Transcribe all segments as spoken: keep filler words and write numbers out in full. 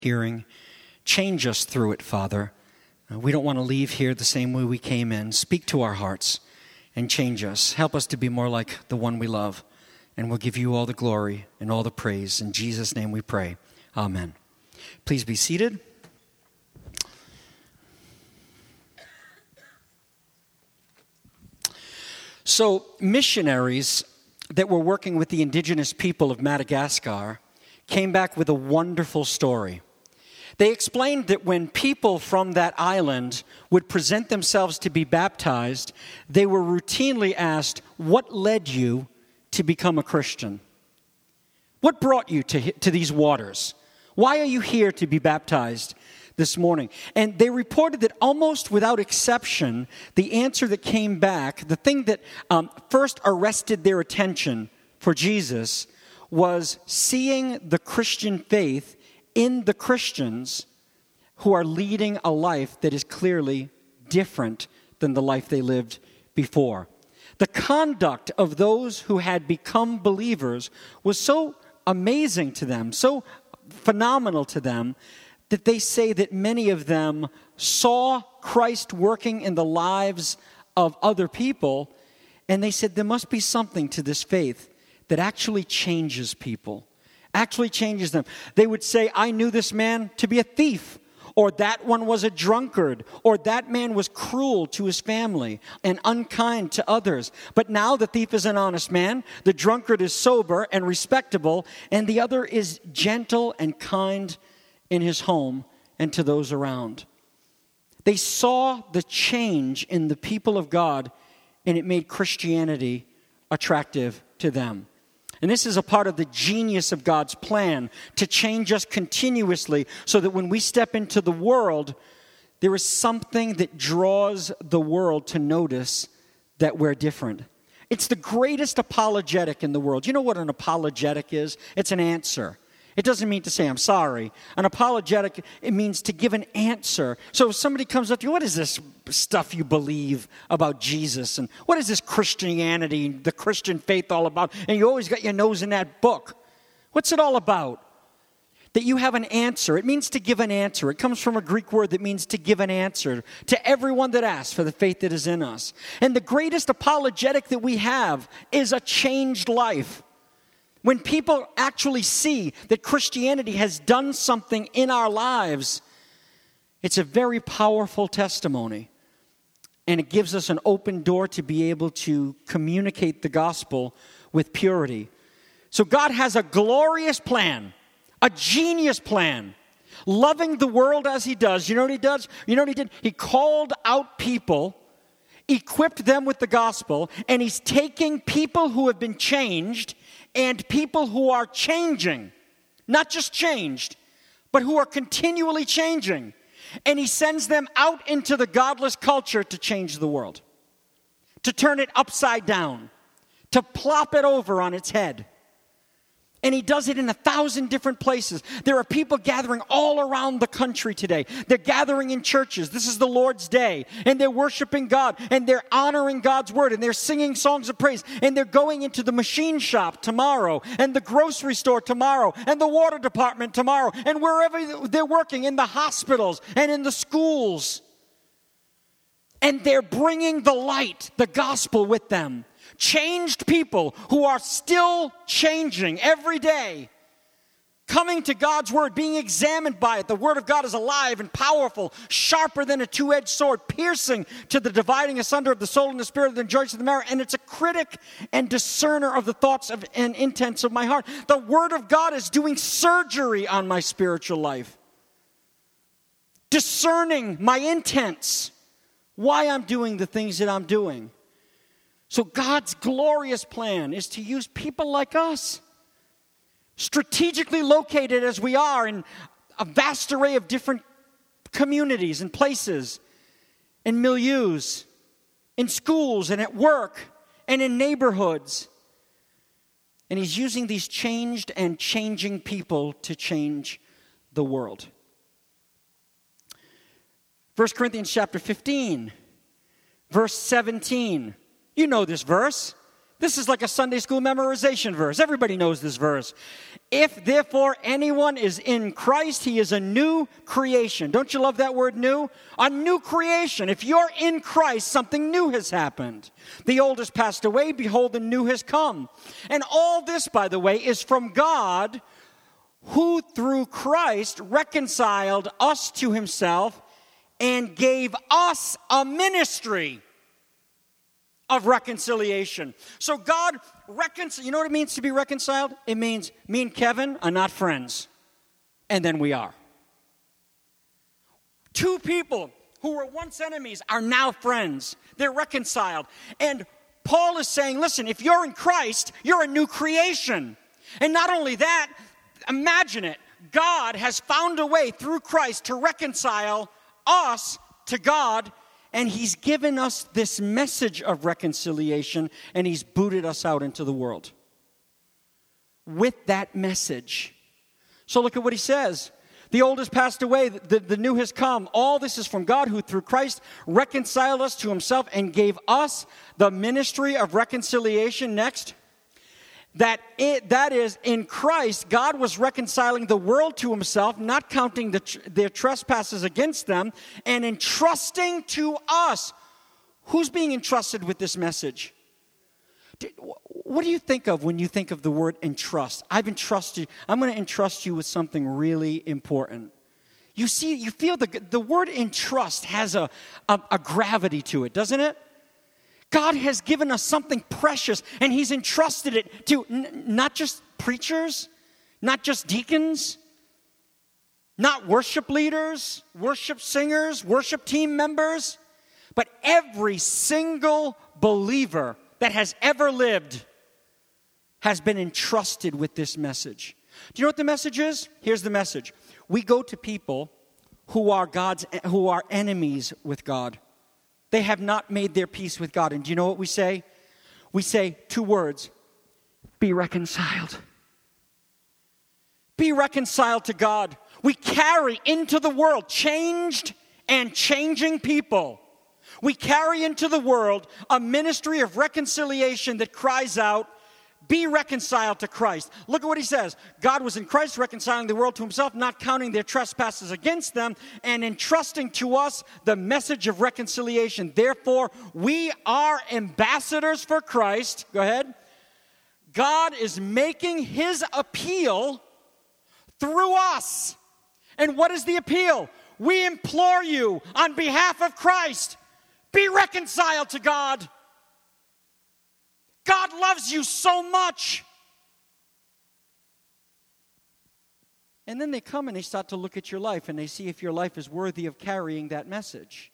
hearing. Change us through it, Father. Uh, we don't want to leave here the same way we came in. Speak to our hearts and change us. Help us to be more like the one we love. And we'll give you all the glory and all the praise. In Jesus' name we pray. Amen. Please be seated. So, missionaries that were working with the indigenous people of Madagascar came back with a wonderful story. They explained that when people from that island would present themselves to be baptized, they were routinely asked, "What led you to become a Christian? What brought you to, to these waters? Why are you here to be baptized this morning?" And they reported that almost without exception, the answer that came back, the thing that um, first arrested their attention for Jesus, was seeing the Christian faith in the Christians who are leading a life that is clearly different than the life they lived before. The conduct of those who had become believers was so amazing to them, so phenomenal to them, that they say that many of them saw Christ working in the lives of other people, and they said there must be something to this faith that actually changes people, actually changes them. They would say, "I knew this man to be a thief," or "that one was a drunkard," or "that man was cruel to his family and unkind to others. But now the thief is an honest man, the drunkard is sober and respectable, and the other is gentle and kind in his home and to those around." They saw the change in the people of God, and it made Christianity attractive to them. And this is a part of the genius of God's plan, to change us continuously so that when we step into the world, there is something that draws the world to notice that we're different. It's the greatest apologetic in the world. You know what an apologetic is? It's an answer. It doesn't mean to say, "I'm sorry." An apologetic, it means to give an answer. So if somebody comes up to you, "What is this stuff you believe about Jesus? And what is this Christianity, the Christian faith all about?" And you always got your nose in that book. What's it all about? That you have an answer. It means to give an answer. It comes from a Greek word that means to give an answer to everyone that asks for the faith that is in us. And the greatest apologetic that we have is a changed life. When people actually see that Christianity has done something in our lives, it's a very powerful testimony. And it gives us an open door to be able to communicate the gospel with purity. So God has a glorious plan, a genius plan, loving the world as he does. You know what he does? You know what he did? He called out people, equipped them with the gospel, and he's taking people who have been changed and people who are changing, not just changed, but who are continually changing. And he sends them out into the godless culture to change the world, to turn it upside down, to plop it over on its head. And he does it in a thousand different places. There are people gathering all around the country today. They're gathering in churches. This is the Lord's Day. And they're worshiping God. And they're honoring God's word. And they're singing songs of praise. And they're going into the machine shop tomorrow. And the grocery store tomorrow. And the water department tomorrow. And wherever they're working, in the hospitals and in the schools. And they're bringing the light, the gospel with them. Changed people who are still changing every day, coming to God's word, being examined by it. The word of God is alive and powerful, sharper than a two-edged sword, piercing to the dividing asunder of the soul and the spirit, the joints of the marrow, and it's a critic and discerner of the thoughts of, and intents of my heart. The word of God is doing surgery on my spiritual life, discerning my intents, why I'm doing the things that I'm doing. So God's glorious plan is to use people like us, strategically located as we are in a vast array of different communities and places and milieus, in schools and at work and in neighborhoods. And he's using these changed and changing people to change the world. First Corinthians chapter fifteen, verse seventeen. You know this verse. This is like a Sunday school memorization verse. Everybody knows this verse. If therefore anyone is in Christ, he is a new creation. Don't you love that word new? A new creation. If you're in Christ, something new has happened. The old has passed away, behold, the new has come. And all this, by the way, is from God, who through Christ reconciled us to himself and gave us a ministry of reconciliation. So God reconciled. You know what it means to be reconciled? It means me and Kevin are not friends. And then we are. Two people who were once enemies are now friends. They're reconciled. And Paul is saying, listen, if you're in Christ, you're a new creation. And not only that, imagine it. God has found a way through Christ to reconcile us to God. And he's given us this message of reconciliation, and he's booted us out into the world with that message. So look at what he says. The old has passed away, the, the new has come. All this is from God, who through Christ reconciled us to himself and gave us the ministry of reconciliation. Next. That it, that is, in Christ, God was reconciling the world to himself, not counting the, their trespasses against them, and entrusting to us. Who's being entrusted with this message? What do you think of when you think of the word entrust? I've entrusted, I'm going to entrust you with something really important. You see, you feel the, the word entrust has a, a, a gravity to it, doesn't it? God has given us something precious, and he's entrusted it to n- not just preachers, not just deacons, not worship leaders, worship singers, worship team members, but every single believer that has ever lived has been entrusted with this message. Do you know what the message is? Here's the message. We go to people who are God's, who are enemies with God. They have not made their peace with God. And do you know what we say? We say two words. Be reconciled. Be reconciled to God. We carry into the world changed and changing people. We carry into the world a ministry of reconciliation that cries out, be reconciled to Christ. Look at what he says. God was in Christ reconciling the world to himself, not counting their trespasses against them, and entrusting to us the message of reconciliation. Therefore, we are ambassadors for Christ. Go ahead. God is making his appeal through us. And what is the appeal? We implore you on behalf of Christ, be reconciled to God. God loves you so much. And then they come and they start to look at your life and they see if your life is worthy of carrying that message.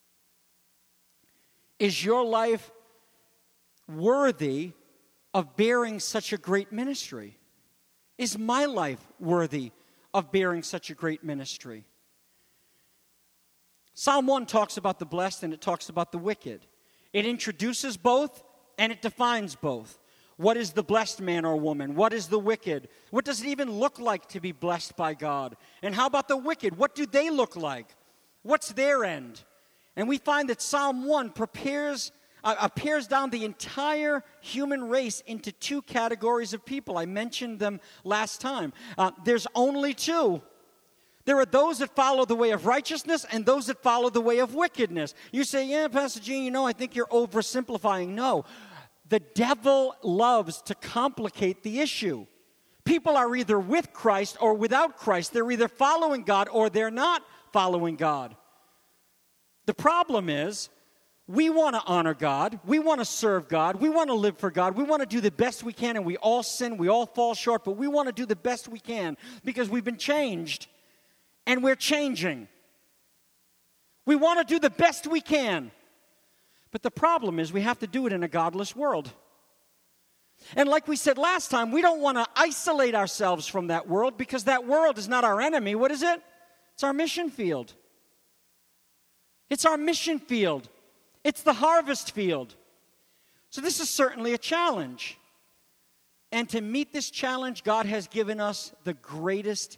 Is your life worthy of bearing such a great ministry? Is my life worthy of bearing such a great ministry? Psalm one talks about the blessed and it talks about the wicked. It introduces both and it defines both. What is the blessed man or woman? What is the wicked? What does it even look like to be blessed by God? And how about the wicked? What do they look like? What's their end? And we find that Psalm one prepares, uh, pares down the entire human race into two categories of people. I mentioned them last time. Uh, there's only two. There are those that follow the way of righteousness and those that follow the way of wickedness. You say, yeah, Pastor Gene, you know, I think you're oversimplifying. No, the devil loves to complicate the issue. People are either with Christ or without Christ. They're either following God or they're not following God. The problem is, we want to honor God. We want to serve God. We want to live for God. We want to do the best we can, and we all sin. We all fall short, but we want to do the best we can because we've been changed. And we're changing. We want to do the best we can. But the problem is we have to do it in a godless world. And like we said last time, we don't want to isolate ourselves from that world because that world is not our enemy. What is it? It's our mission field. It's our mission field. It's the harvest field. So this is certainly a challenge. And to meet this challenge, God has given us the greatest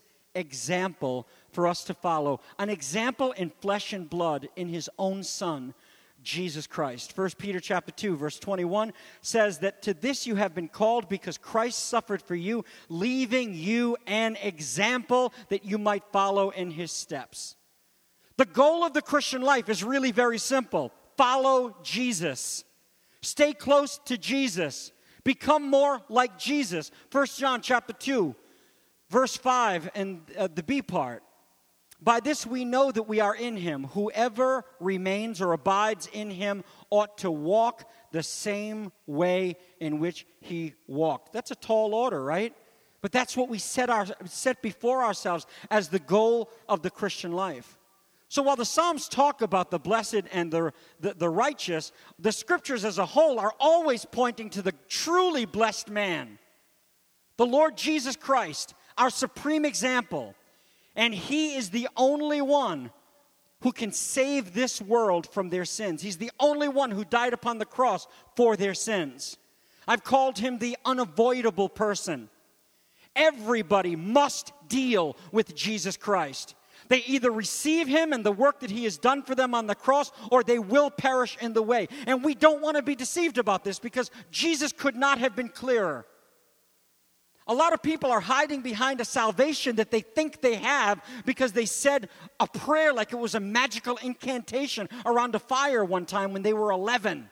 example for us to follow. An example in flesh and blood in his own Son. Jesus Christ. First Peter chapter two, verse twenty-one says that to this you have been called because Christ suffered for you, leaving you an example that you might follow in his steps. The goal of the Christian life is really very simple. Follow Jesus. Stay close to Jesus. Become more like Jesus. First John chapter two, verse five, and uh, the B part. By this we know that we are in him. Whoever remains or abides in him ought to walk the same way in which he walked. That's a tall order, right? But that's what we set, our, set before ourselves as the goal of the Christian life. So while the Psalms talk about the blessed and the, the, the righteous, the Scriptures as a whole are always pointing to the truly blessed man, the Lord Jesus Christ, our supreme example. And he is the only one who can save this world from their sins. He's the only one who died upon the cross for their sins. I've called him the unavoidable person. Everybody must deal with Jesus Christ. They either receive him and the work that he has done for them on the cross, or they will perish in the way. And we don't want to be deceived about this because Jesus could not have been clearer. A lot of people are hiding behind a salvation that they think they have because they said a prayer like it was a magical incantation around a fire one time when they were eleven.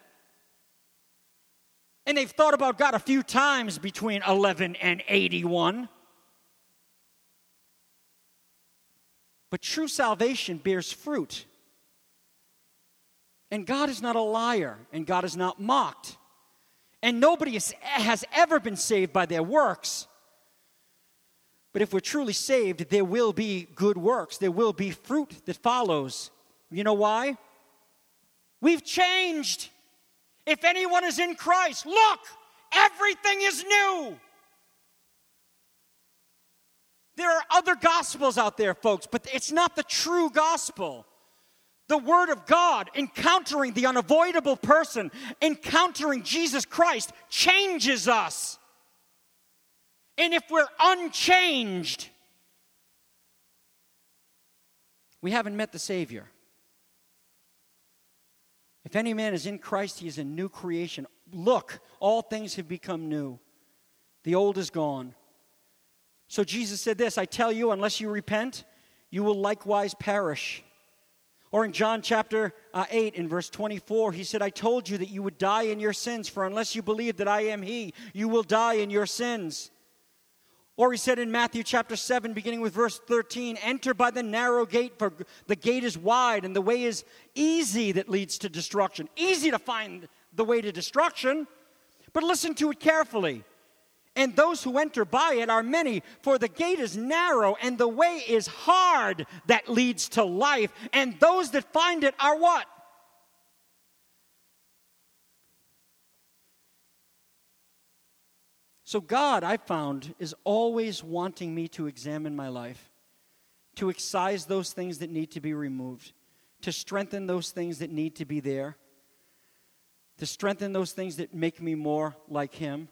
And they've thought about God a few times between eleven and eighty-one. But true salvation bears fruit. And God is not a liar, and God is not mocked. And nobody is, has ever been saved by their works. But if we're truly saved, there will be good works. There will be fruit that follows. You know why? We've changed. If anyone is in Christ, look, everything is new. There are other gospels out there, folks, but it's not the true gospel. The Word of God, encountering the unavoidable person, encountering Jesus Christ, changes us. And if we're unchanged, we haven't met the Savior. If any man is in Christ, he is a new creation. Look, all things have become new. The old is gone. So Jesus said this, I tell you, unless you repent, you will likewise perish. Or in John chapter uh, eight, in verse twenty-four, he said, I told you that you would die in your sins, for unless you believe that I am he, you will die in your sins. Or he said in Matthew chapter seven, beginning with verse thirteen, enter by the narrow gate, for the gate is wide, and the way is easy that leads to destruction. Easy to find the way to destruction, but listen to it carefully. And those who enter by it are many, for the gate is narrow and the way is hard that leads to life. And those that find it are what? So God, I found, is always wanting me to examine my life, to excise those things that need to be removed, to strengthen those things that need to be there, to strengthen those things that make me more like him.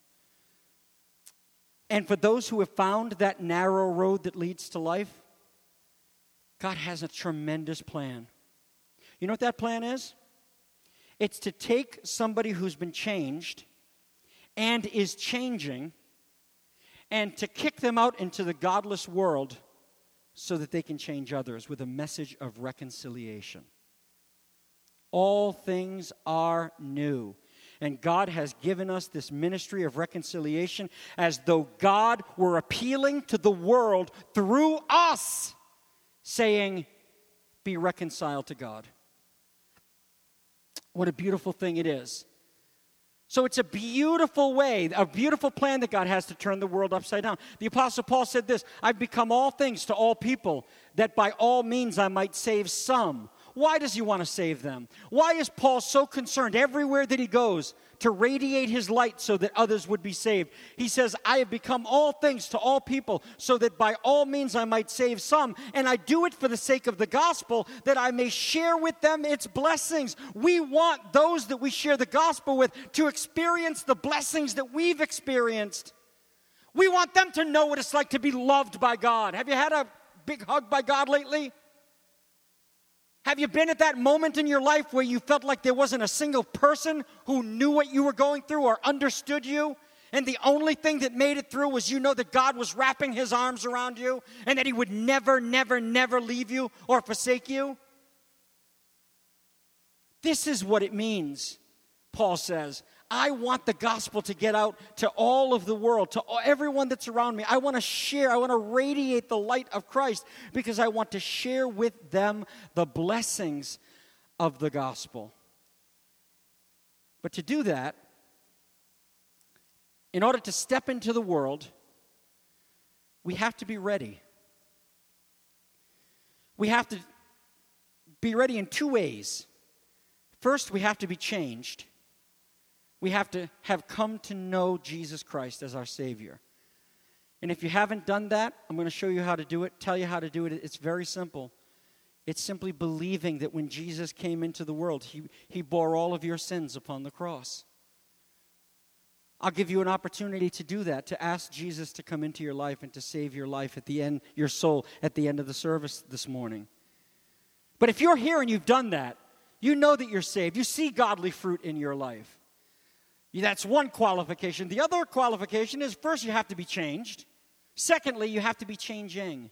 And for those who have found that narrow road that leads to life, God has a tremendous plan. You know what that plan is? It's to take somebody who's been changed and is changing and to kick them out into the godless world so that they can change others with a message of reconciliation. All things are new. And God has given us this ministry of reconciliation as though God were appealing to the world through us, saying, be reconciled to God. What a beautiful thing it is. So it's a beautiful way, a beautiful plan that God has to turn the world upside down. The Apostle Paul said this, I've become all things to all people, that by all means I might save some. Why does he want to save them? Why is Paul so concerned everywhere that he goes to radiate his light so that others would be saved? He says, I have become all things to all people so that by all means I might save some. And I do it for the sake of the gospel that I may share with them its blessings. We want those that we share the gospel with to experience the blessings that we've experienced. We want them to know what it's like to be loved by God. Have you had a big hug by God lately? Have you been at that moment in your life where you felt like there wasn't a single person who knew what you were going through or understood you? And the only thing that made it through was you know that God was wrapping his arms around you and that he would never, never, never leave you or forsake you? This is what it means, Paul says. I want the gospel to get out to all of the world, to everyone that's around me. I want to share, I want to radiate the light of Christ because I want to share with them the blessings of the gospel. But to do that, in order to step into the world, we have to be ready. We have to be ready in two ways. First, we have to be changed. We have to have come to know Jesus Christ as our Savior. And if you haven't done that, I'm going to show you how to do it, tell you how to do it. It's very simple. It's simply believing that when Jesus came into the world, he, he bore all of your sins upon the cross. I'll give you an opportunity to do that, to ask Jesus to come into your life and to save your life at the end, your soul, at the end of the service this morning. But if you're here and you've done that, you know that you're saved. You see godly fruit in your life. That's one qualification. The other qualification is, first, you have to be changed. Secondly, you have to be changing.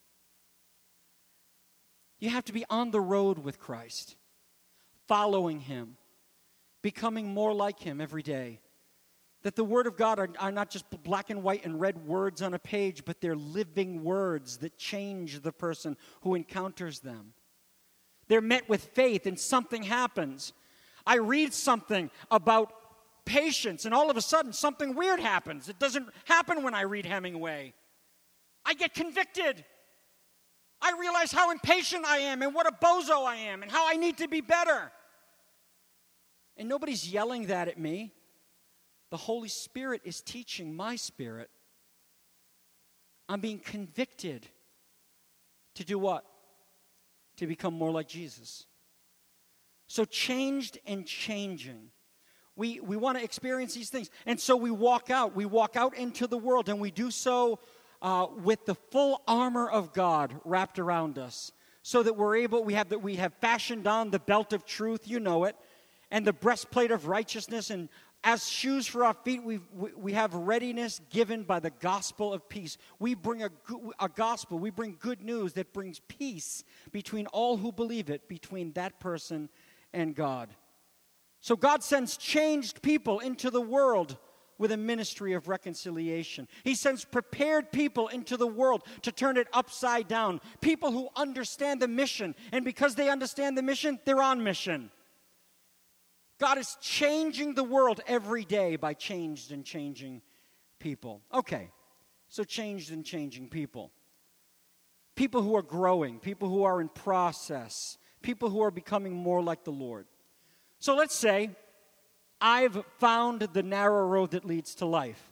You have to be on the road with Christ, following him, becoming more like him every day. That the Word of God are, are not just black and white and red words on a page, but they're living words that change the person who encounters them. They're met with faith and something happens. I read something about patience, and all of a sudden something weird happens. It doesn't happen when I read Hemingway. I get convicted. I realize how impatient I am and what a bozo I am and how I need to be better. And nobody's yelling that at me. The Holy Spirit is teaching my spirit. I'm being convicted to do what? To become more like Jesus. So changed and changing. We, we want to experience these things. And so we walk out. We walk out into the world, and we do so uh, with the full armor of God wrapped around us, so that we're able, we have, the, we have fashioned on the belt of truth, you know it, and the breastplate of righteousness, and as shoes for our feet, we we have readiness given by the gospel of peace. We bring a, a gospel, we bring good news that brings peace between all who believe it, between that person and God. So God sends changed people into the world with a ministry of reconciliation. He sends prepared people into the world to turn it upside down. People who understand the mission, and because they understand the mission, they're on mission. God is changing the world every day by changed and changing people. Okay, so changed and changing people. People who are growing, people who are in process, people who are becoming more like the Lord. So let's say I've found the narrow road that leads to life.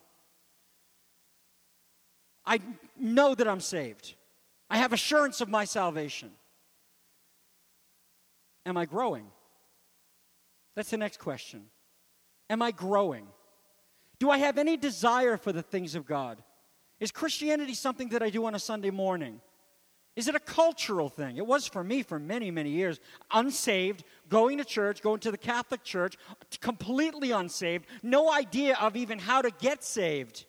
I know that I'm saved. I have assurance of my salvation. Am I growing? That's the next question. Am I growing? Do I have any desire for the things of God? Is Christianity something that I do on a Sunday morning? Is it a cultural thing? It was for me for many, many years. Unsaved, going to church, going to the Catholic Church, completely unsaved, no idea of even how to get saved.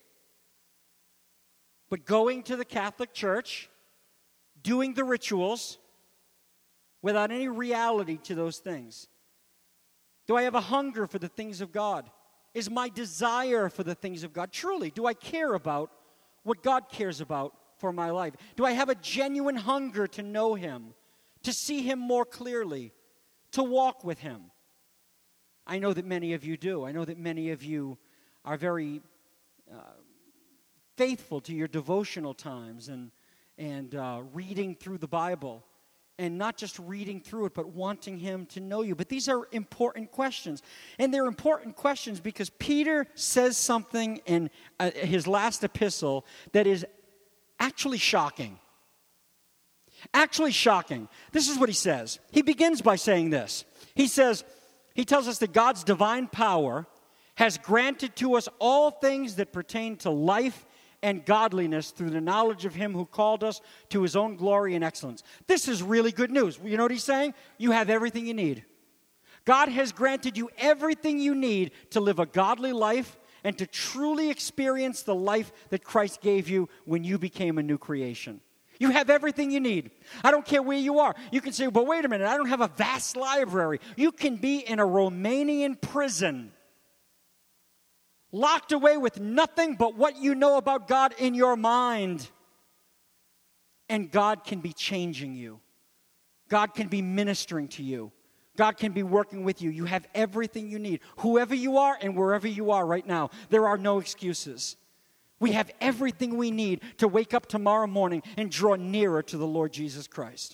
But going to the Catholic Church, doing the rituals, without any reality to those things. Do I have a hunger for the things of God? Is my desire for the things of God truly? Do I care about what God cares about for my life? Do I have a genuine hunger to know Him, to see Him more clearly, to walk with Him? I know that many of you do. I know that many of you are very uh, faithful to your devotional times and, and uh, reading through the Bible. And not just reading through it, but wanting Him to know you. But these are important questions. And they're important questions because Peter says something in uh, his last epistle that is actually shocking. Actually shocking. This is what he says. He begins by saying this. He says, he tells us that God's divine power has granted to us all things that pertain to life and godliness through the knowledge of him who called us to his own glory and excellence. This is really good news. You know what he's saying? You have everything you need. God has granted you everything you need to live a godly life and to truly experience the life that Christ gave you when you became a new creation. You have everything you need. I don't care where you are. You can say, but wait a minute, I don't have a vast library. You can be in a Romanian prison, locked away with nothing but what you know about God in your mind. And God can be changing you. God can be ministering to you. God can be working with you. You have everything you need. Whoever you are and wherever you are right now, there are no excuses. We have everything we need to wake up tomorrow morning and draw nearer to the Lord Jesus Christ.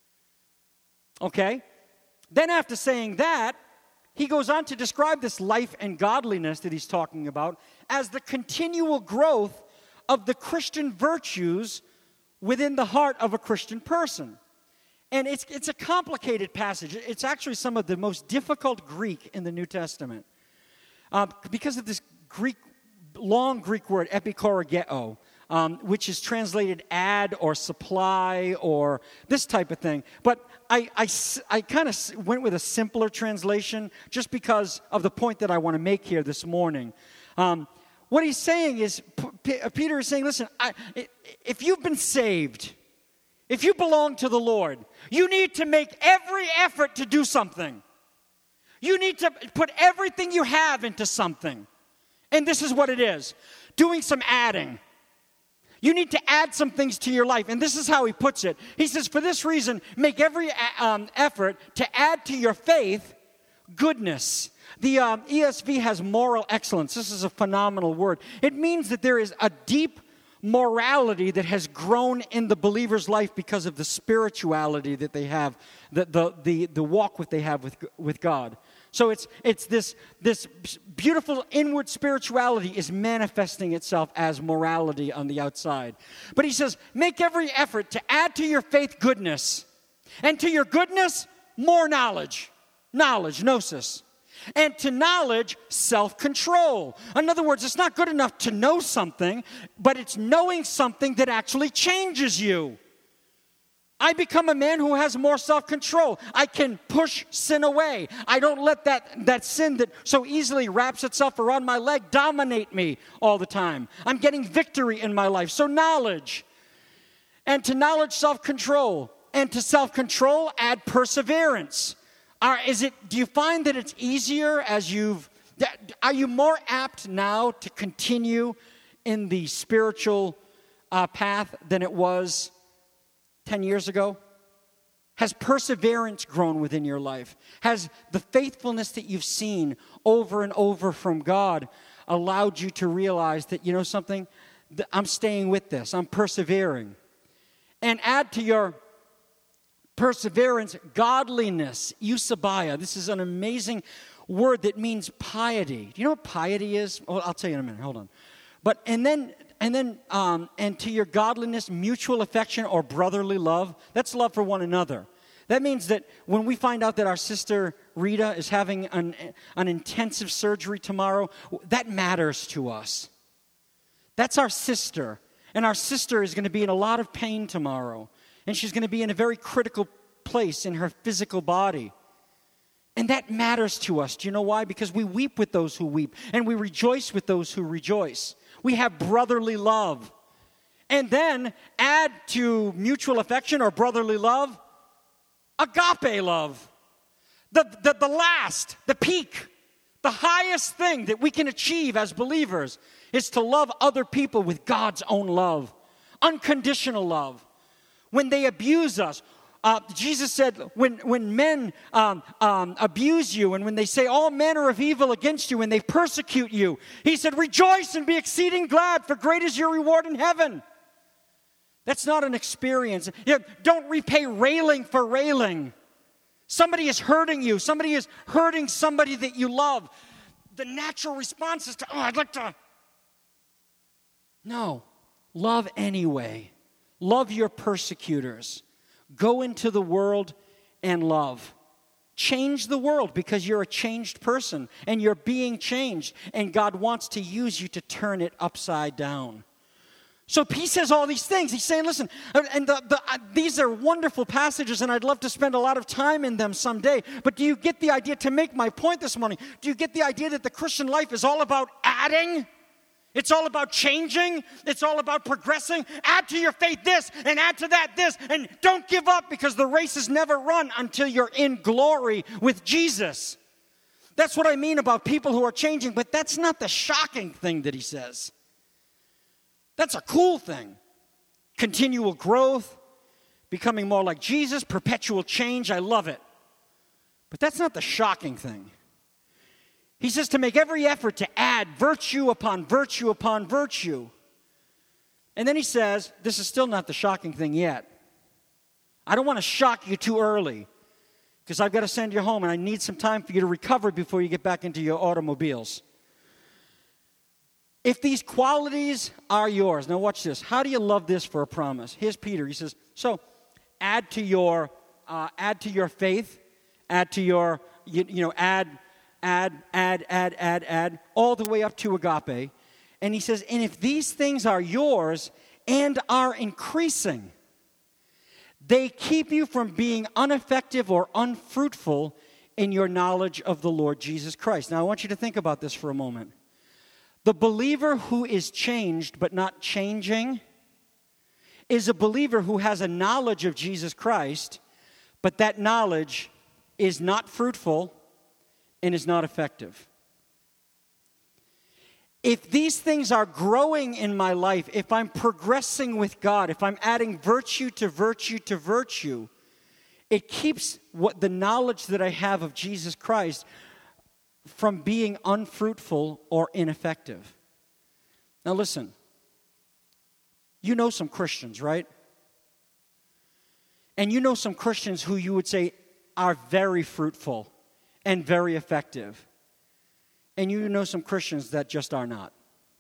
Okay? Then after saying that, he goes on to describe this life and godliness that he's talking about as the continual growth of the Christian virtues within the heart of a Christian person. And it's it's a complicated passage. It's actually some of the most difficult Greek in the New Testament. Uh, because of this Greek, long Greek word, epikorageo, um, which is translated add or supply or this type of thing. But I, I, I kind of went with a simpler translation just because of the point that I want to make here this morning. Um, what he's saying is, P- Peter is saying, listen, I, if you've been saved, if you belong to the Lord, you need to make every effort to do something. You need to put everything you have into something. And this is what it is. Doing some adding. You need to add some things to your life. And this is how he puts it. He says, for this reason, make every um, effort to add to your faith goodness. The um, E S V has moral excellence. This is a phenomenal word. It means that there is a deep morality that has grown in the believer's life because of the spirituality that they have, the the the, the walk that they have with with God. So it's it's this this beautiful inward spirituality is manifesting itself as morality on the outside. But he says, make every effort to add to your faith goodness, and to your goodness more knowledge, knowledge, gnosis. And to knowledge, self-control. In other words, it's not good enough to know something, but it's knowing something that actually changes you. I become a man who has more self-control. I can push sin away. I don't let that, that sin that so easily wraps itself around my leg dominate me all the time. I'm getting victory in my life. So knowledge. And to knowledge, self-control. And to self-control, add perseverance. Are, is it? Do you find that it's easier as you've, are you more apt now to continue in the spiritual uh, path than it was ten years ago? Has perseverance grown within your life? Has the faithfulness that you've seen over and over from God allowed you to realize that, you know something, I'm staying with this, I'm persevering? And add to your perseverance, godliness, eusebia. This is an amazing word that means piety. Do you know what piety is? Oh, I'll tell you in a minute. Hold on. But and then and then um, and to your godliness, mutual affection or brotherly love. That's love for one another. That means that when we find out that our sister Rita is having an an intensive surgery tomorrow, that matters to us. That's our sister, and our sister is going to be in a lot of pain tomorrow. And she's going to be in a very critical place in her physical body. And that matters to us. Do you know why? Because we weep with those who weep. And we rejoice with those who rejoice. We have brotherly love. And then add to mutual affection or brotherly love, agape love. The, the, the last, the peak, the highest thing that we can achieve as believers is to love other people with God's own love. Unconditional love. When they abuse us, uh, Jesus said, when, when men um, um, abuse you and when they say all manner of evil against you and they persecute you, he said, rejoice and be exceeding glad, for great is your reward in heaven. That's not an experience. You know, don't repay railing for railing. Somebody is hurting you. Somebody is hurting somebody that you love. The natural response is to, oh, I'd like to. No, love anyway. Love your persecutors. Go into the world and love. Change the world because you're a changed person and you're being changed. And God wants to use you to turn it upside down. So he says all these things. He's saying, listen, and the, the, uh, these are wonderful passages, and I'd love to spend a lot of time in them someday. But do you get the idea, to make my point this morning, do you get the idea that the Christian life is all about adding? It's all about changing. It's all about progressing. Add to your faith this, and add to that this, and don't give up, because the race is never run until you're in glory with Jesus. That's what I mean about people who are changing, but that's not the shocking thing that he says. That's a cool thing. Continual growth, becoming more like Jesus, perpetual change. I love it. But that's not the shocking thing. He says to make every effort to add virtue upon virtue upon virtue. And then he says, this is still not the shocking thing yet. I don't want to shock you too early, because I've got to send you home, and I need some time for you to recover before you get back into your automobiles. If these qualities are yours, now watch this. How do you love this for a promise? Here's Peter. He says, so add to your, uh, add to your faith, add to your, you, you know, add, add, add, add, add, add, all the way up to agape. And he says, and if these things are yours and are increasing, they keep you from being ineffective or unfruitful in your knowledge of the Lord Jesus Christ. Now I want you to think about this for a moment. The believer who is changed but not changing is a believer who has a knowledge of Jesus Christ, but that knowledge is not fruitful and is not effective. If these things are growing in my life, if I'm progressing with God, if I'm adding virtue to virtue to virtue, it keeps what the knowledge that I have of Jesus Christ from being unfruitful or ineffective. Now listen, you know some Christians, right? And you know some Christians who you would say are very fruitful and very effective. And you know some Christians that just are not.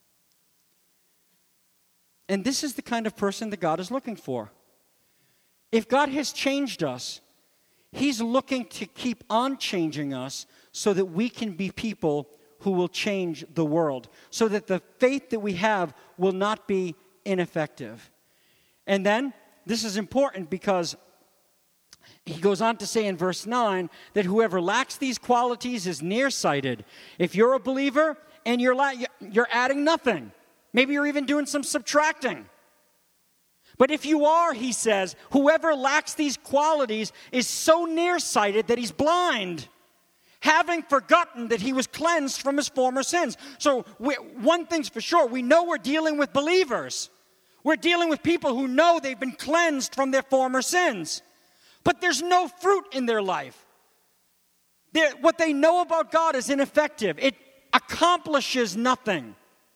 And this is the kind of person that God is looking for. If God has changed us, He's looking to keep on changing us so that we can be people who will change the world, so that the faith that we have will not be ineffective. And then, this is important because he goes on to say in verse nine that whoever lacks these qualities is nearsighted. If you're a believer and you're la- you're adding nothing, maybe you're even doing some subtracting. But if you are, he says, whoever lacks these qualities is so nearsighted that he's blind, having forgotten that he was cleansed from his former sins. So we, one thing's for sure, we know we're dealing with believers. We're dealing with people who know they've been cleansed from their former sins. But there's no fruit in their life. They're, what they know about God is ineffective. It accomplishes nothing.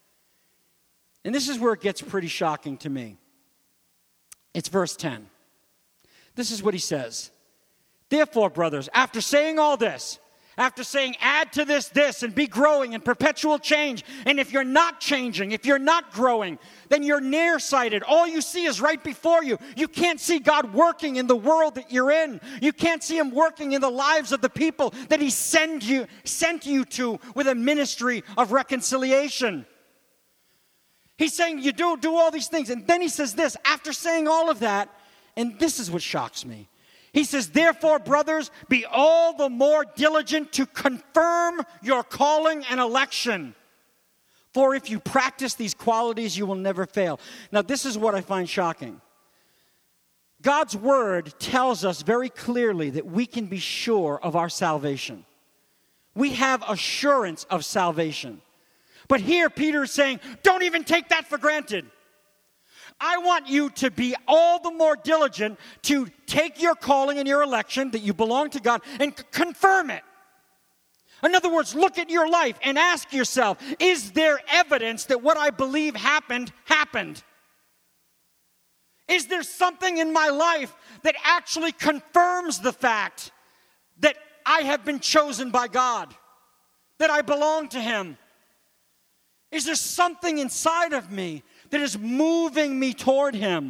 And this is where it gets pretty shocking to me. It's verse ten. This is what he says. Therefore, brothers, after saying all this, after saying add to this, this, and be growing in perpetual change, and if you're not changing, if you're not growing, then you're nearsighted. All you see is right before you. You can't see God working in the world that you're in. You can't see Him working in the lives of the people that He send you, sent you to with a ministry of reconciliation. He's saying you do, do all these things. And then he says this, after saying all of that, and this is what shocks me. He says, therefore, brothers, be all the more diligent to confirm your calling and election. For if you practice these qualities, you will never fail. Now, this is what I find shocking. God's word tells us very clearly that we can be sure of our salvation. We have assurance of salvation. But here Peter is saying, don't even take that for granted. I want you to be all the more diligent to take your calling and your election, that you belong to God, and c- confirm it. In other words, look at your life and ask yourself, is there evidence that what I believe happened, happened? Is there something in my life that actually confirms the fact that I have been chosen by God, that I belong to Him? Is there something inside of me that is moving me toward Him?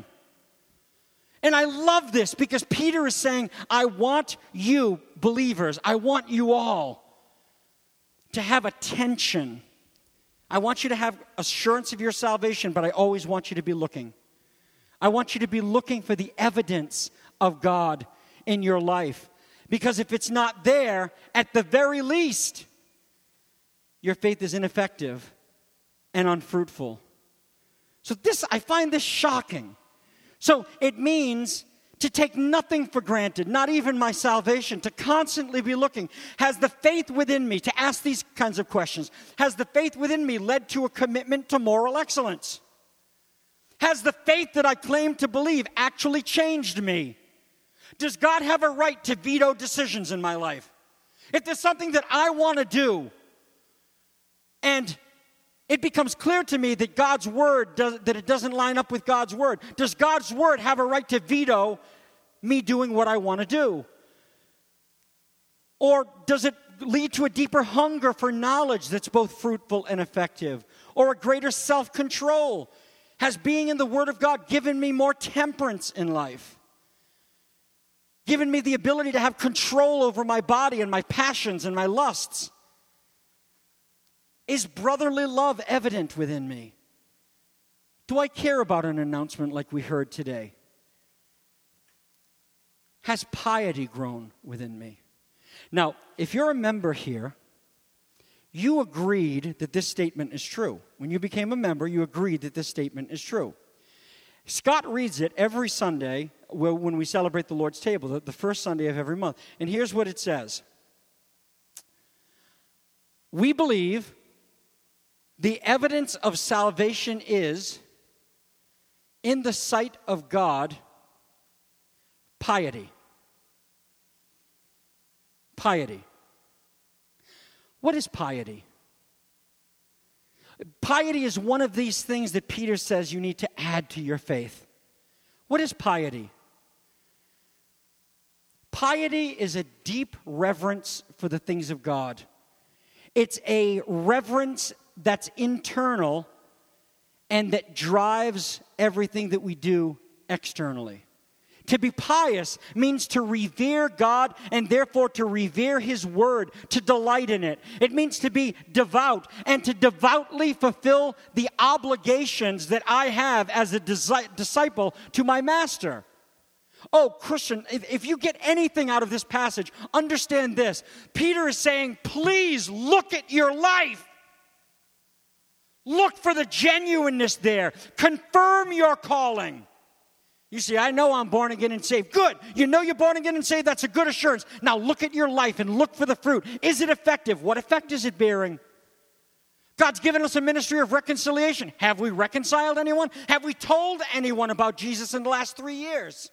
And I love this because Peter is saying, I want you, believers, I want you all to have attention I want you to have assurance of your salvation, but I always want you to be looking. I want you to be looking for the evidence of God in your life. Because if it's not there, at the very least, your faith is ineffective and unfruitful. So this, I find this shocking. So it means to take nothing for granted, not even my salvation, to constantly be looking. Has the faith within me, to ask these kinds of questions, has the faith within me led to a commitment to moral excellence? Has the faith that I claim to believe actually changed me? Does God have a right to veto decisions in my life? If there's something that I want to do, and it becomes clear to me that God's word, does, that it doesn't line up with God's word, does God's word have a right to veto me doing what I want to do? Or does it lead to a deeper hunger for knowledge that's both fruitful and effective? Or a greater self-control? Has being in the Word of God given me more temperance in life? Given me the ability to have control over my body and my passions and my lusts? Is brotherly love evident within me? Do I care about an announcement like we heard today? Has piety grown within me? Now, if you're a member here, you agreed that this statement is true. When you became a member, you agreed that this statement is true. Scott reads it every Sunday when we celebrate the Lord's table, the first Sunday of every month. And here's what it says. We believe the evidence of salvation is, in the sight of God, piety. Piety. What is piety? Piety is one of these things that Peter says you need to add to your faith. What is piety? Piety is a deep reverence for the things of God. It's a reverence that's internal and that drives everything that we do externally. To be pious means to revere God and therefore to revere His Word, to delight in it. It means to be devout and to devoutly fulfill the obligations that I have as a disciple to my Master. Oh, Christian, if, if you get anything out of this passage, understand this. Peter is saying, please look at your life. Look for the genuineness there. Confirm your calling. You see, I know I'm born again and saved. Good. You know you're born again and saved. That's a good assurance. Now look at your life and look for the fruit. Is it effective? What effect is it bearing? God's given us a ministry of reconciliation. Have we reconciled anyone? Have we told anyone about Jesus in the last three years?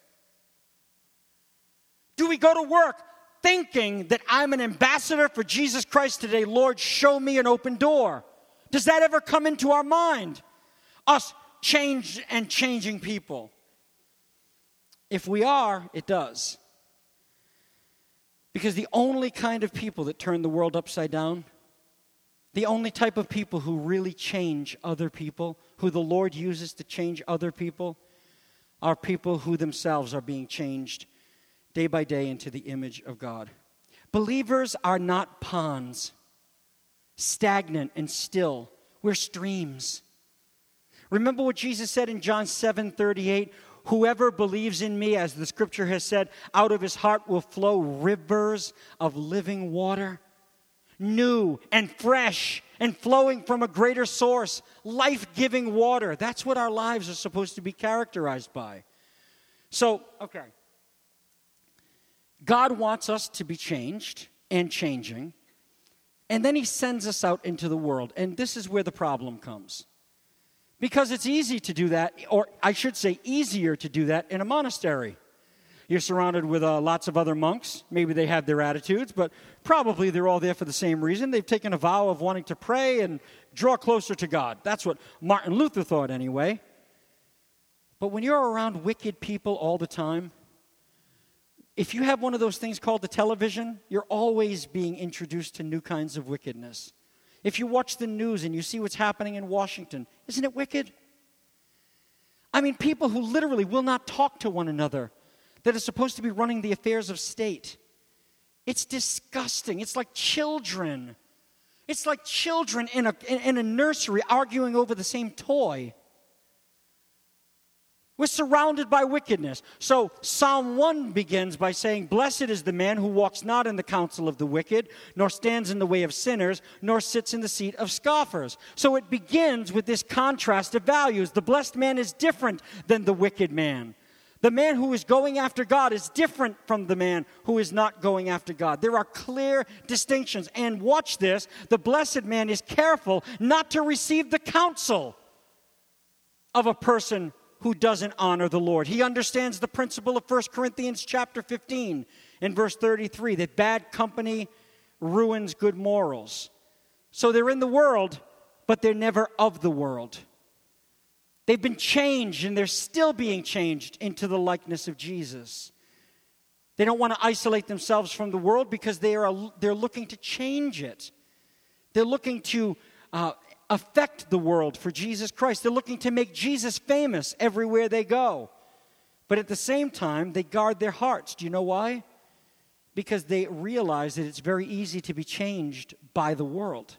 Do we go to work thinking that I'm an ambassador for Jesus Christ today? Lord, show me an open door. Does that ever come into our mind? Us changed and changing people. If we are, it does. Because the only kind of people that turn the world upside down, the only type of people who really change other people, who the Lord uses to change other people, are people who themselves are being changed day by day into the image of God. Believers are not ponds, stagnant and still. We're streams. Remember what Jesus said in John seven thirty-eight? Whoever believes in me, as the scripture has said, out of his heart will flow rivers of living water. New and fresh and flowing from a greater source. Life-giving water. That's what our lives are supposed to be characterized by. So, okay. God wants us to be changed and changing. And then He sends us out into the world. And this is where the problem comes. Because it's easy to do that, or I should say easier to do that in a monastery. You're surrounded with uh, lots of other monks. Maybe they have their attitudes, but probably they're all there for the same reason. They've taken a vow of wanting to pray and draw closer to God. That's what Martin Luther thought anyway. But when you're around wicked people all the time, if you have one of those things called the television, you're always being introduced to new kinds of wickedness. If you watch the news and you see what's happening in Washington, isn't it wicked? I mean, people who literally will not talk to one another, that are supposed to be running the affairs of state. It's disgusting. It's like children It's like children in a, in a nursery arguing over the same toy. We're surrounded by wickedness. So Psalm one begins by saying, "Blessed is the man who walks not in the counsel of the wicked, nor stands in the way of sinners, nor sits in the seat of scoffers." So it begins with this contrast of values. The blessed man is different than the wicked man. The man who is going after God is different from the man who is not going after God. There are clear distinctions. And watch this, the blessed man is careful not to receive the counsel of a person who doesn't honor the Lord. He understands the principle of First Corinthians chapter fifteen and verse thirty-three, that bad company ruins good morals. So they're in the world, but they're never of the world. They've been changed, and they're still being changed into the likeness of Jesus. They don't want to isolate themselves from the world because they are they're looking to change it. They're looking to uh, affect the world for Jesus Christ. They're looking to make Jesus famous everywhere they go. But at the same time, they guard their hearts. Do you know why? Because they realize that it's very easy to be changed by the world.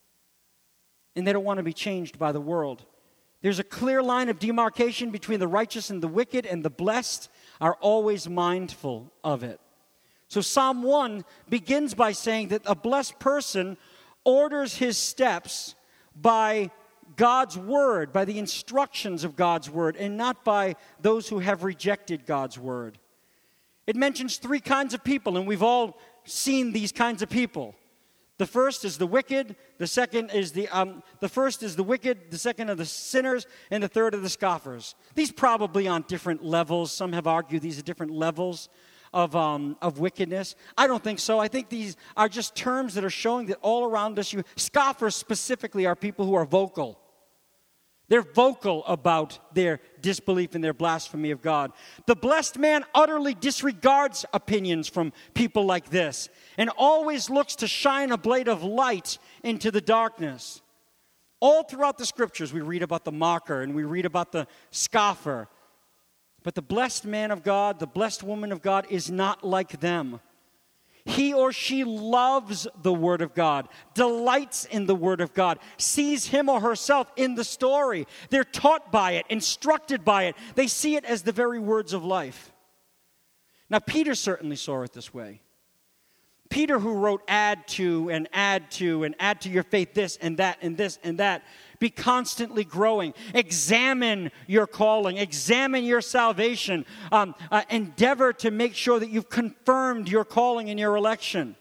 And they don't want to be changed by the world. There's a clear line of demarcation between the righteous and the wicked, and the blessed are always mindful of it. So Psalm one begins by saying that a blessed person orders his steps by God's word, by the instructions of God's word, and not by those who have rejected God's word. It mentions three kinds of people, and we've all seen these kinds of people. The first is the wicked, the second is the, um, the first is the wicked, the second are the sinners, and the third are the scoffers. These probably on different levels. Some have argued these are different levels of, um, of wickedness. I don't think so. I think these are just terms that are showing that all around us, you, scoffers specifically are people who are vocal. They're vocal about their disbelief and their blasphemy of God. The blessed man utterly disregards opinions from people like this and always looks to shine a blade of light into the darkness. All throughout the scriptures, we read about the mocker and we read about the scoffer. But the blessed man of God, the blessed woman of God, is not like them. He or she loves the Word of God, delights in the Word of God, sees him or herself in the story. They're taught by it, instructed by it. They see it as the very words of life. Now, Peter certainly saw it this way. Peter, who wrote add to and add to and add to your faith this and that and this and that, be constantly growing. Examine your calling. Examine your salvation. Um, uh, endeavor to make sure that you've confirmed your calling and your election.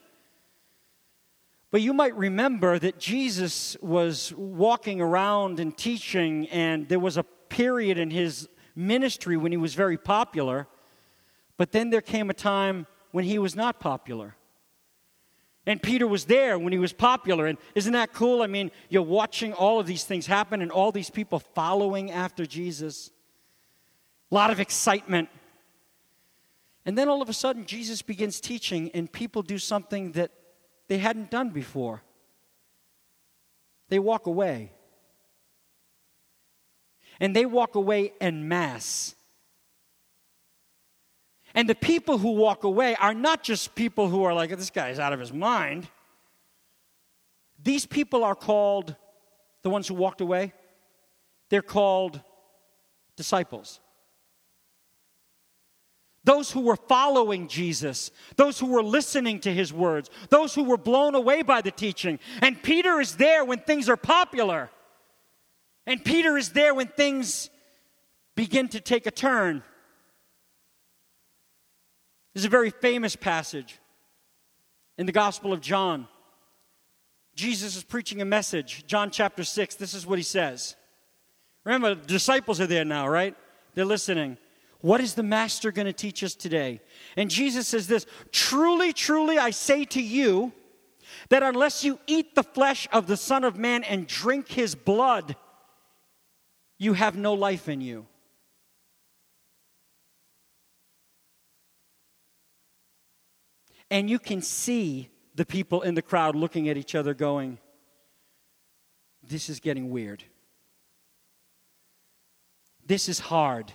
But you might remember that Jesus was walking around and teaching, and there was a period in his ministry when he was very popular. But then there came a time when he was not popular. And Peter was there when he was popular. And isn't that cool? I mean, you're watching all of these things happen and all these people following after Jesus. A lot of excitement. And then all of a sudden, Jesus begins teaching, and people do something that they hadn't done before. They walk away. And they walk away en masse. And the people who walk away are not just people who are like, this guy's out of his mind. These people are called, the ones who walked away, they're called disciples. Those who were following Jesus, those who were listening to his words, those who were blown away by the teaching. And Peter is there when things are popular. And Peter is there when things begin to take a turn. This is a very famous passage in the Gospel of John. Jesus is preaching a message, John chapter six. This is what he says. Remember, the disciples are there now, right? They're listening. What is the master going to teach us today? And Jesus says this, truly, truly, I say to you that unless you eat the flesh of the Son of Man and drink his blood, you have no life in you. And you can see the people in the crowd looking at each other going, this is getting weird. This is hard.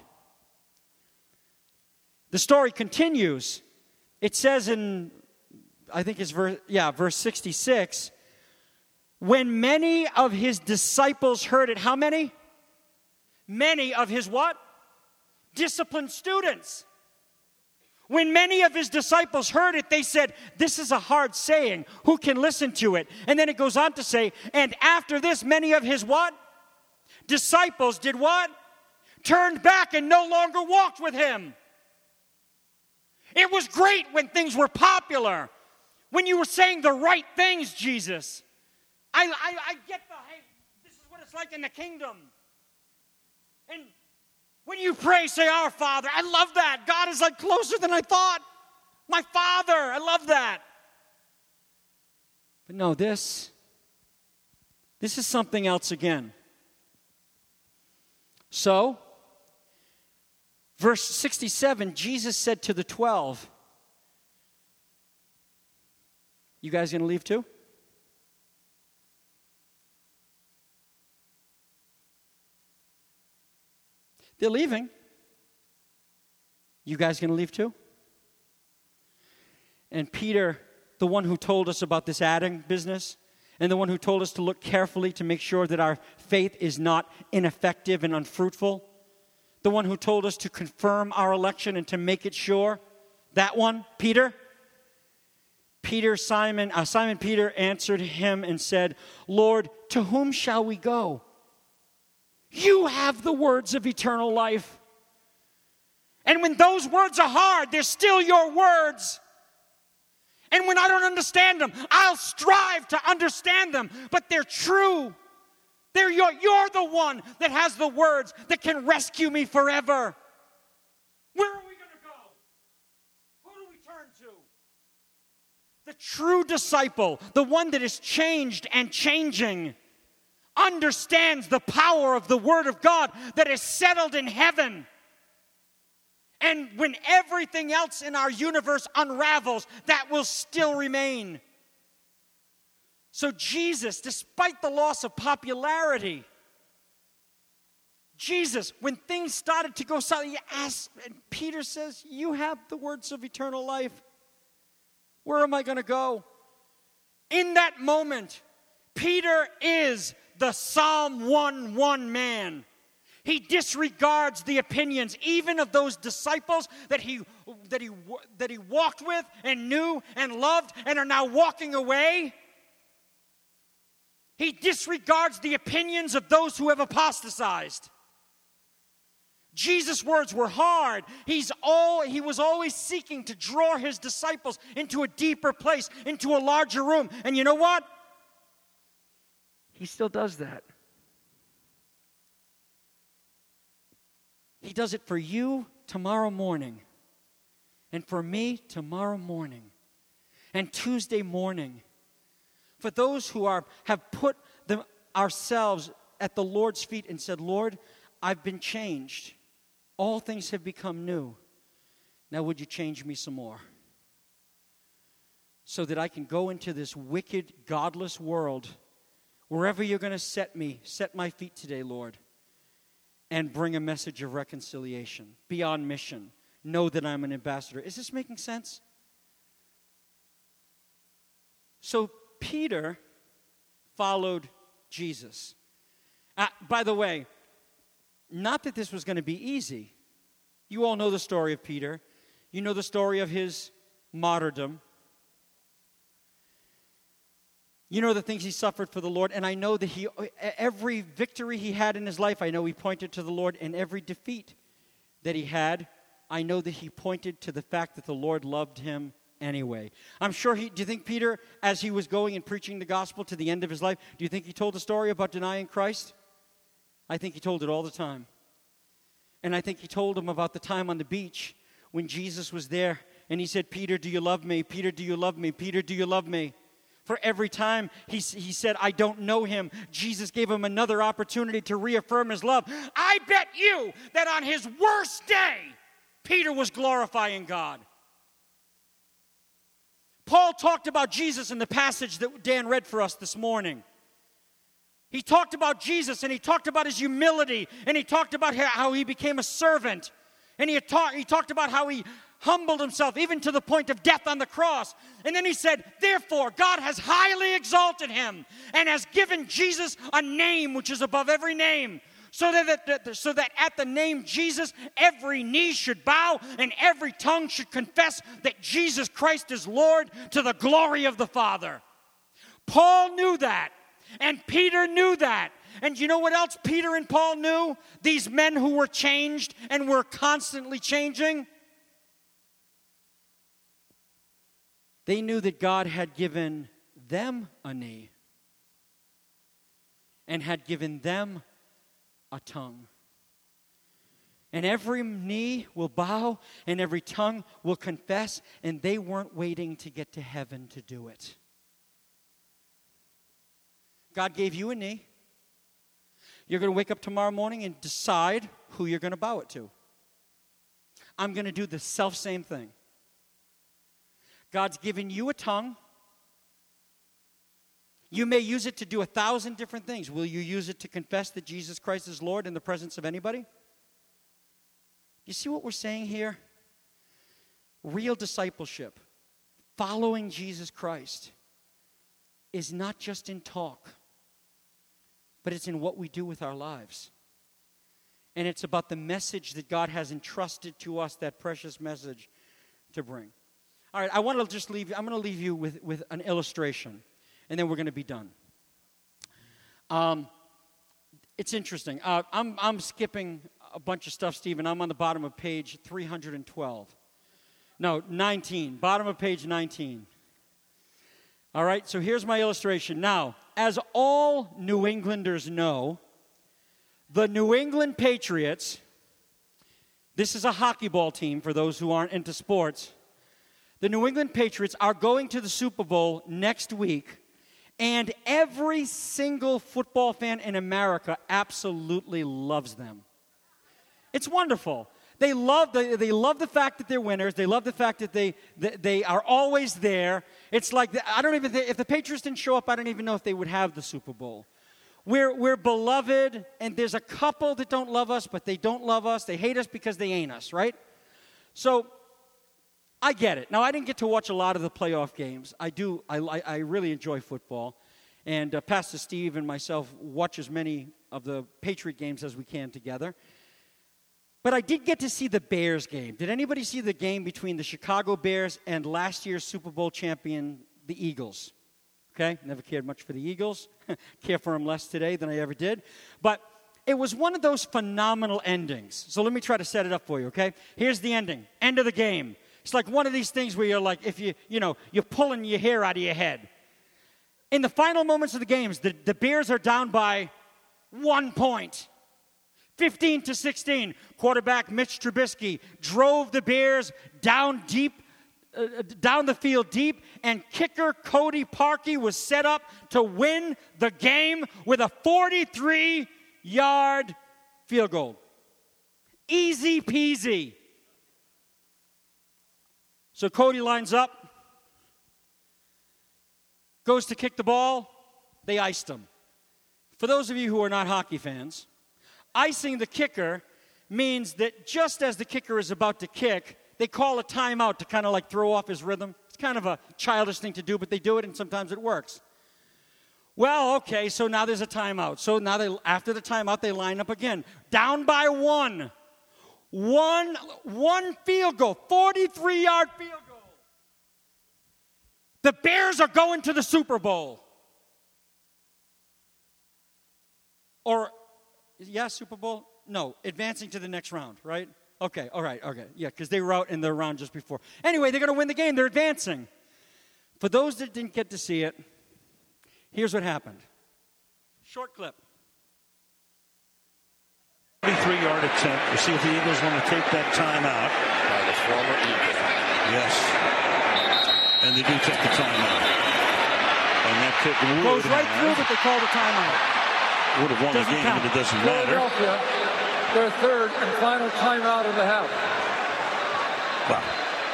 The story continues. It says in, I think it's verse, yeah, verse sixty-six, When many of his disciples heard it, how many? Many of his what? Disciplined students. When many of his disciples heard it, they said, this is a hard saying. Who can listen to it? And then it goes on to say, and after this, many of his what? Disciples did what? Turned back and no longer walked with him. It was great when things were popular. When you were saying the right things, Jesus. I, I, I get the, hey, this is what it's like in the kingdom. And when you pray, say, our Father. I love that. God is like closer than I thought. My Father. I love that. But no, this, this is something else again. So, verse sixty-seven, Jesus said to the twelve, you guys going to leave too? They're leaving. You guys going to leave too? And Peter, the one who told us about this adding business, and the one who told us to look carefully to make sure that our faith is not ineffective and unfruitful, the one who told us to confirm our election and to make it sure, that one, Peter, Peter, Simon, uh, Simon Peter answered him and said, Lord, to whom shall we go? You have the words of eternal life. And when those words are hard, they're still your words. And when I don't understand them, I'll strive to understand them. But they're true. They're your, you're the one that has the words that can rescue me forever. Where are we going to go? Who do we turn to? The true disciple, the one that is changed and changing, understands the power of the Word of God that is settled in heaven. And when everything else in our universe unravels, that will still remain. So Jesus, despite the loss of popularity, Jesus, when things started to go south, he asked, and Peter says, you have the words of eternal life. Where am I going to go? In that moment, Peter is the Psalm one one man. He disregards the opinions even of those disciples that he, that he, that he walked with and knew and loved and are now walking away. He disregards the opinions of those who have apostatized. Jesus' words were hard. He's all, he was always seeking to draw his disciples into a deeper place, into a larger room. And you know what? He still does that. He does it for you tomorrow morning, and for me tomorrow morning, and Tuesday morning. For those who are have put them, ourselves at the Lord's feet and said, Lord, I've been changed. All things have become new. Now would you change me some more? So that I can go into this wicked, godless world, wherever you're going to set me, set my feet today, Lord, and bring a message of reconciliation, be on mission, know that I'm an ambassador. Is this making sense? So Peter followed Jesus. Uh, by the way, not that this was going to be easy. You all know the story of Peter. You know the story of his martyrdom. You know the things he suffered for the Lord, and I know that he, every victory he had in his life, I know he pointed to the Lord, and every defeat that he had, I know that he pointed to the fact that the Lord loved him anyway. I'm sure he, do you think Peter, as he was going and preaching the gospel to the end of his life, do you think he told the story about denying Christ? I think he told it all the time. And I think he told him about the time on the beach when Jesus was there, and he said, Peter, do you love me? Peter, do you love me? Peter, do you love me? For every time he, he said, I don't know him, Jesus gave him another opportunity to reaffirm his love. I bet you that on his worst day, Peter was glorifying God. Paul talked about Jesus in the passage that Dan read for us this morning. He talked about Jesus, and he talked about his humility, and he talked about how he became a servant. And he, had ta- he talked about how he humbled himself even to the point of death on the cross. And then he said, therefore, God has highly exalted him and has given Jesus a name which is above every name, so that, that, so that at the name Jesus, every knee should bow and every tongue should confess that Jesus Christ is Lord, to the glory of the Father. Paul knew that, and Peter knew that. And you know what else Peter and Paul knew? These men who were changed and were constantly changing. They knew that God had given them a knee and had given them a tongue. And every knee will bow and every tongue will confess, and they weren't waiting to get to heaven to do it. God gave you a knee. You're going to wake up tomorrow morning and decide who you're going to bow it to. I'm going to do the self-same thing. God's given you a tongue. You may use it to do a thousand different things. Will you use it to confess that Jesus Christ is Lord in the presence of anybody? You see what we're saying here? Real discipleship, following Jesus Christ, is not just in talk, but it's in what we do with our lives. And it's about the message that God has entrusted to us, that precious message, to bring. All right, I want to just leave you, I'm going to leave you with, with an illustration, and then we're going to be done. Um, it's interesting. Uh, I'm, I'm skipping a bunch of stuff, Stephen. I'm on the bottom of page three hundred twelve. No, nineteen. Bottom of page nineteen. All right, so here's my illustration. Now, as all New Englanders know, the New England Patriots, this is a hockey ball team for those who aren't into sports. The New England Patriots are going to the Super Bowl next week, and every single football fan in America absolutely loves them. It's wonderful. They love the, they love the fact that they're winners. They love the fact that they, they, they are always there. It's like, I don't even think, if the Patriots didn't show up, I don't even know if they would have the Super Bowl. We're, we're beloved, and there's a couple that don't love us, but they don't love us. They hate us because they ain't us, right? So, I get it. Now, I didn't get to watch a lot of the playoff games. I do. I, I really enjoy football. And uh, Pastor Steve and myself watch as many of the Patriot games as we can together. But I did get to see the Bears game. Did anybody see the game between the Chicago Bears and last year's Super Bowl champion, the Eagles? Okay, never cared much for the Eagles. Care for them less today than I ever did. But it was one of those phenomenal endings. So let me try to set it up for you, okay? Here's the ending. End of the game. It's like one of these things where you're like, if you, you know, you're pulling your hair out of your head. In the final moments of the games, the, the Bears are down by one point. fifteen to sixteen. Quarterback Mitch Trubisky drove the Bears down deep, uh, down the field deep, and kicker Cody Parkey was set up to win the game with a forty-three yard field goal. Easy peasy. So Cody lines up, goes to kick the ball, they iced him. For those of you who are not hockey fans, icing the kicker means that just as the kicker is about to kick, they call a timeout to kind of like throw off his rhythm. It's kind of a childish thing to do, but they do it, and sometimes it works. Well, okay, so now there's a timeout. So now they, after the timeout, they line up again. Down by one. One, one field goal, forty-three yard field goal. The Bears are going to the Super Bowl. Or, yeah, Super Bowl? No, advancing to the next round, right? Okay, all right, okay. Yeah, because they were out in the round just before. Anyway, they're going to win the game. They're advancing. For those that didn't get to see it, here's what happened. Short clip. thirty-three yard attempt. We'll see if the Eagles want to take that timeout. By the former Eagle. Yes. And they do take the timeout. And that kick goes right through, but they call the timeout. Would have won doesn't the game, count. But it doesn't matter. Philadelphia, their third and final timeout of the half. Wow.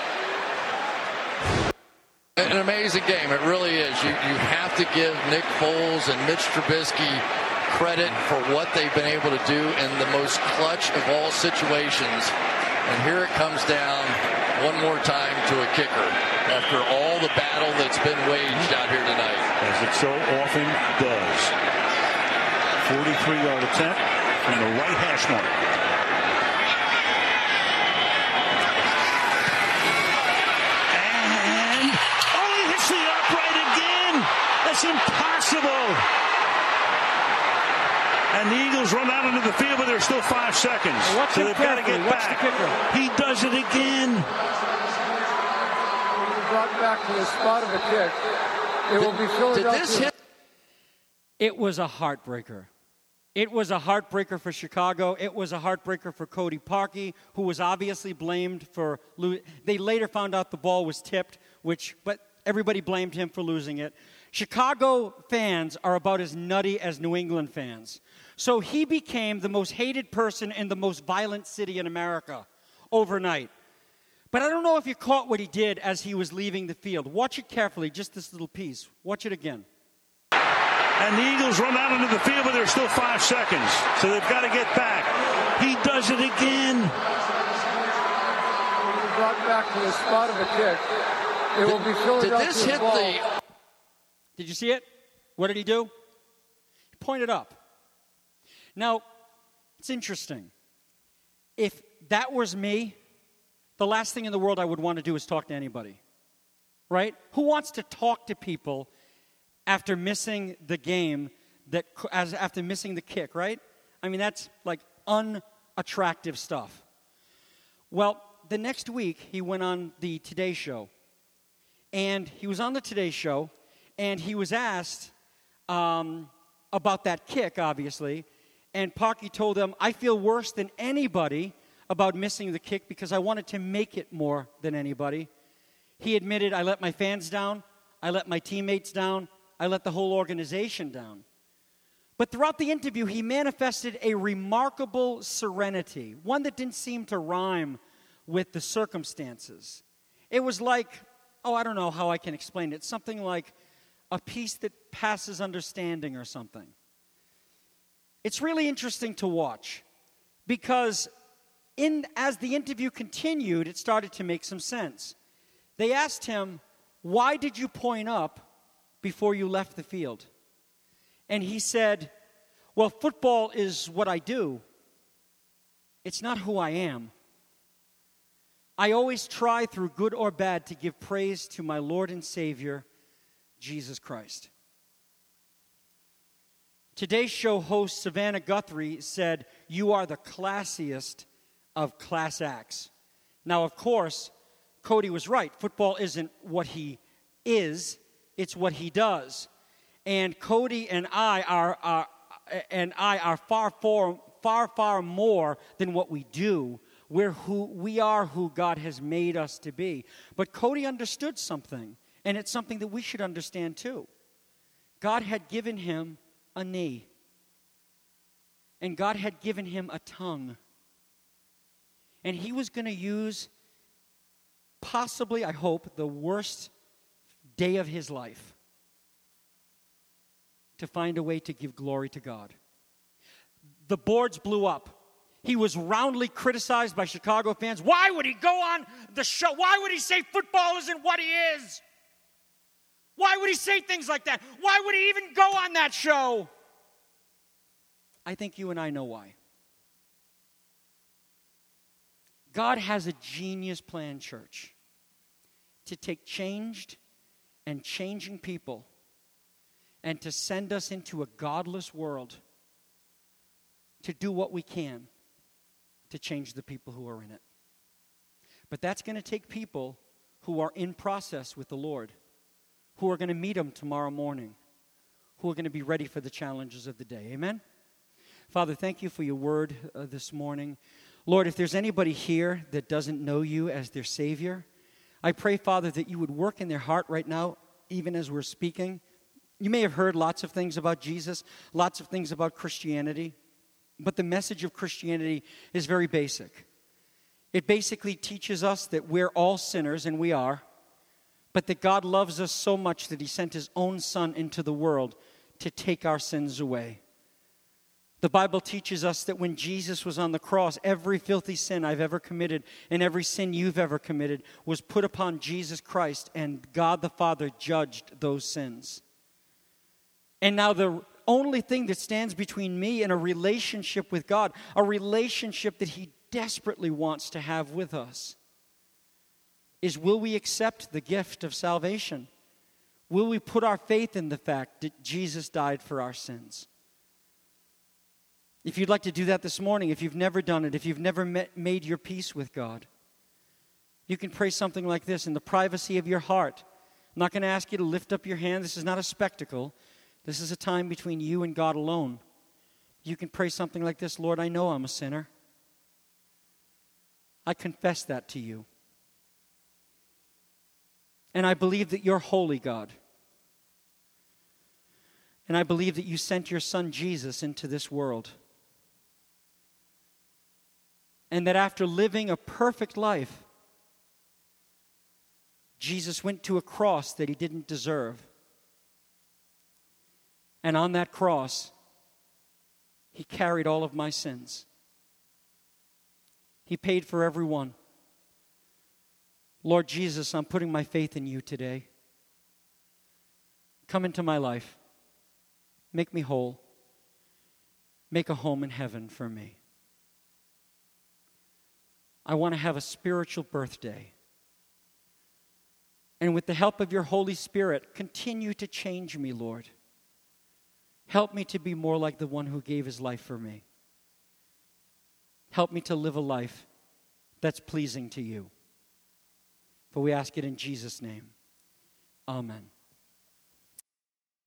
An amazing game. It really is. You, you have to give Nick Foles and Mitch Trubisky credit for what they've been able to do in the most clutch of all situations. And here it comes down one more time to a kicker after all the battle that's been waged out here tonight. As it so often does. forty-three-yard attempt from the right hash mark. And, oh, he hits the upright again. That's impossible. And the Eagles run out into the field, but there's still five seconds. Watch so they've got to get Watch back. The kicker. He does it again. Brought back to the spot of the kick. It will be Philadelphia. Did this hit? It was a heartbreaker. It was a heartbreaker for Chicago. It was a heartbreaker for Cody Parkey, who was obviously blamed for losing. They later found out the ball was tipped, which, but everybody blamed him for losing it. Chicago fans are about as nutty as New England fans. So he became the most hated person in the most violent city in America overnight. But I don't know if you caught what he did as he was leaving the field. Watch it carefully, just this little piece. Watch it again. And the Eagles run out into the field, but there's still five seconds. So they've got to get back. He does it again. Brought back to the spot of the kick. It will be Philadelphia. Did this hit ball. the... Did you see it? What did he do? He pointed up. Now, it's interesting. If that was me, the last thing in the world I would want to do is talk to anybody. Right? Who wants to talk to people after missing the game, that as after missing the kick, right? I mean, that's like unattractive stuff. Well, the next week, he went on the Today Show. And he was on the Today Show, and he was asked um, about that kick, obviously. And Parkey told him, I feel worse than anybody about missing the kick because I wanted to make it more than anybody. He admitted, I let my fans down, I let my teammates down, I let the whole organization down. But throughout the interview, he manifested a remarkable serenity, one that didn't seem to rhyme with the circumstances. It was like, oh, I don't know how I can explain it, something like a peace that passes understanding or something. It's really interesting to watch because in, as the interview continued, it started to make some sense. They asked him, why did you point up before you left the field? And he said, well, football is what I do. It's not who I am. I always try through good or bad to give praise to my Lord and Savior, Jesus Christ. Today's show host, Savannah Guthrie, said, you are the classiest of class acts. Now, of course, Cody was right. Football isn't what he is, it's what he does. And Cody and I are, are and I are far, far, far, far more than what we do. We're who we are who God has made us to be. But Cody understood something, and it's something that we should understand too. God had given him a knee, and God had given him a tongue, and he was going to use possibly, I hope, the worst day of his life to find a way to give glory to God. The boards blew up. He was roundly criticized by Chicago fans. Why would he go on the show? Why would he say football isn't what he is? Why would he say things like that? Why would he even go on that show? I think you and I know why. God has a genius plan, church, to take changed and changing people and to send us into a godless world to do what we can to change the people who are in it. But that's going to take people who are in process with the Lord, who are going to meet him tomorrow morning, who are going to be ready for the challenges of the day. Amen? Father, thank you for your word uh, this morning. Lord, if there's anybody here that doesn't know you as their Savior, I pray, Father, that you would work in their heart right now, even as we're speaking. You may have heard lots of things about Jesus, lots of things about Christianity, but the message of Christianity is very basic. It basically teaches us that we're all sinners, and we are, but that God loves us so much that he sent his own Son into the world to take our sins away. The Bible teaches us that when Jesus was on the cross, every filthy sin I've ever committed and every sin you've ever committed was put upon Jesus Christ, and God the Father judged those sins. And now the only thing that stands between me and a relationship with God, a relationship that He desperately wants to have with us, is will we accept the gift of salvation? Will we put our faith in the fact that Jesus died for our sins? If you'd like to do that this morning, if you've never done it, if you've never met, made your peace with God, you can pray something like this in the privacy of your heart. I'm not going to ask you to lift up your hand. This is not a spectacle. This is a time between you and God alone. You can pray something like this: Lord, I know I'm a sinner. I confess that to you. And I believe that you're holy, God. And I believe that you sent your Son Jesus into this world. And that after living a perfect life, Jesus went to a cross that He didn't deserve. And on that cross, He carried all of my sins. He paid for every one. Lord Jesus, I'm putting my faith in you today. Come into my life. Make me whole. Make a home in heaven for me. I want to have a spiritual birthday. And with the help of your Holy Spirit, continue to change me, Lord. Help me to be more like the one who gave His life for me. Help me to live a life that's pleasing to you. For we ask it in Jesus' name. Amen.